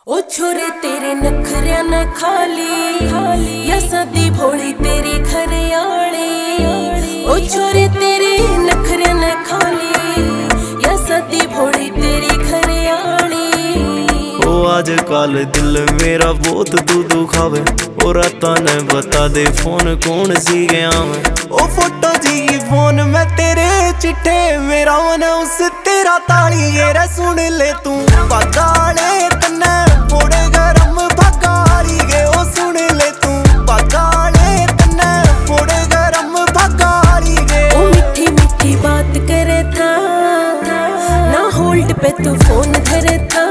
ओ छोरे तेरे नखरिया न खाली या सदी भोली तेरी घर आली। ओ छोरे तेरे नखरिया न खाली या सदी भोली तेरी घर आली। ओ आज कल दिल मेरा बहुत तू दुखावे। ओ राता ने बता दे फोन कौन सी गया मैं। ओ फोटो जी फोन में तेरे चिट्ठे मेरा मन उस तेरा ताली ये रे सुन ले तू पगाले तन्ने फोड़े गरम भगाली गे। ओ सुन ले तू पगाले तन्ने फोड़े गरम भगाली गे। ओ मीठी मीठी बात करे था ना होल्ड पे तू फोन धरे था।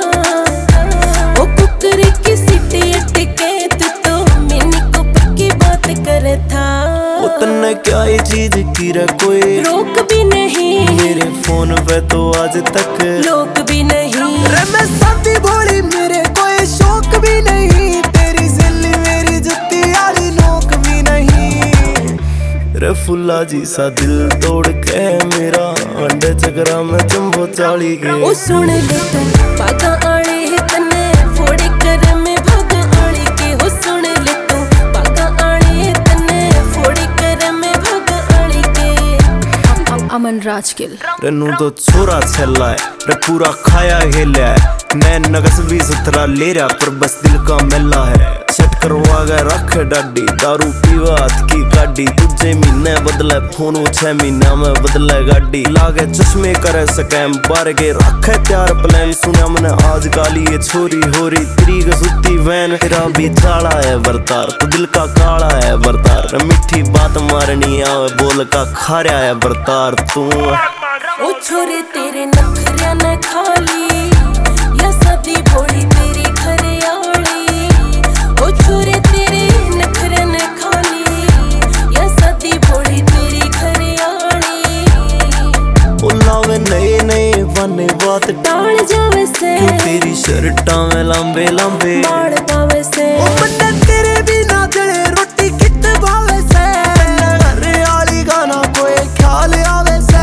ओ कुकरी की सीटी अटके तू तो मैंने को पक्की बात करे था। ओ तन्ने क्या ये चीज की रे कोई रोक भी नहीं मेरे फोन पे तो आज तक लोग भी नहीं। रे मैं साथी भोली मेरे कोई शौक भी नहीं। तेरी जिल्ली मेरी जुत्ती आली नोक भी नहीं। रे फुल्ला जी सा दिल तोड़ के मेरा अंडे चकरा में चंबो चाली के। ओ सुन ले तू पागा आले तन्ने फोड़े कर में भाग आली के। ओ सुन ले तू पागा आले तन्ने फोड़े कर में भाग आली के। अमन राजकिल रेनू तो छोरा छेला है रे पूरा खाया खेला है। नैन नगस भी सुथरा ले रहा पर बस दिल का मेला है। सेट करवा गए रख डाडी दारू पीवा हाथ की गाड़ी। तुझे महीने बदले फोन 6 महीना में बदले गाड़ी। लागे चश्मे करे स्कैम बार के रखे त्यार प्लान। सुना मैंने आज काली ये छोरी हो रही तरीक सुती वैन। तेरा भी चाला है बरतार तो दिल का काला है बरतार। मीठी बात मारनी आवे बोल का खारा है बरतार तू। ओ छोरे तेरे नखरिया न खाली या सदी भोली तेरी घर आली। ओ छोरे तेरे नखरिया न खाली या सदी भोली तेरी घर आली। ओ लावे नए नए बने बात टाल जावे से तेरी शर्टा में लंबे लंबे बाल पावे से। ओ बन्ने तेरे बिना जले रोटी कित भावे से। घर आली गाना कोई ख्याल आवे से।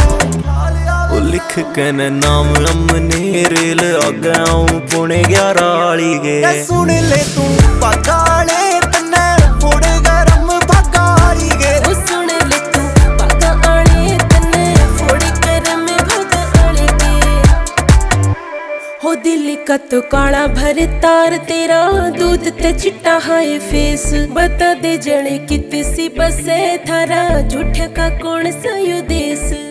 ओ लिख के न नाम हमने रेल आगे आऊं पुणे 11 आली गे। सुन ले तू पगाले तन्ने फोड़े गरम भगाली गे। ओ सुन ले तू पागा आले तन्ने फोड़े कर में भाग आली के। हो दिल का तो काला भर तार तेरा दूध ते चिट्टा हाय फेस। बता दे जड़े कित सी बसे थारा झूठ का कौन सा यो देश।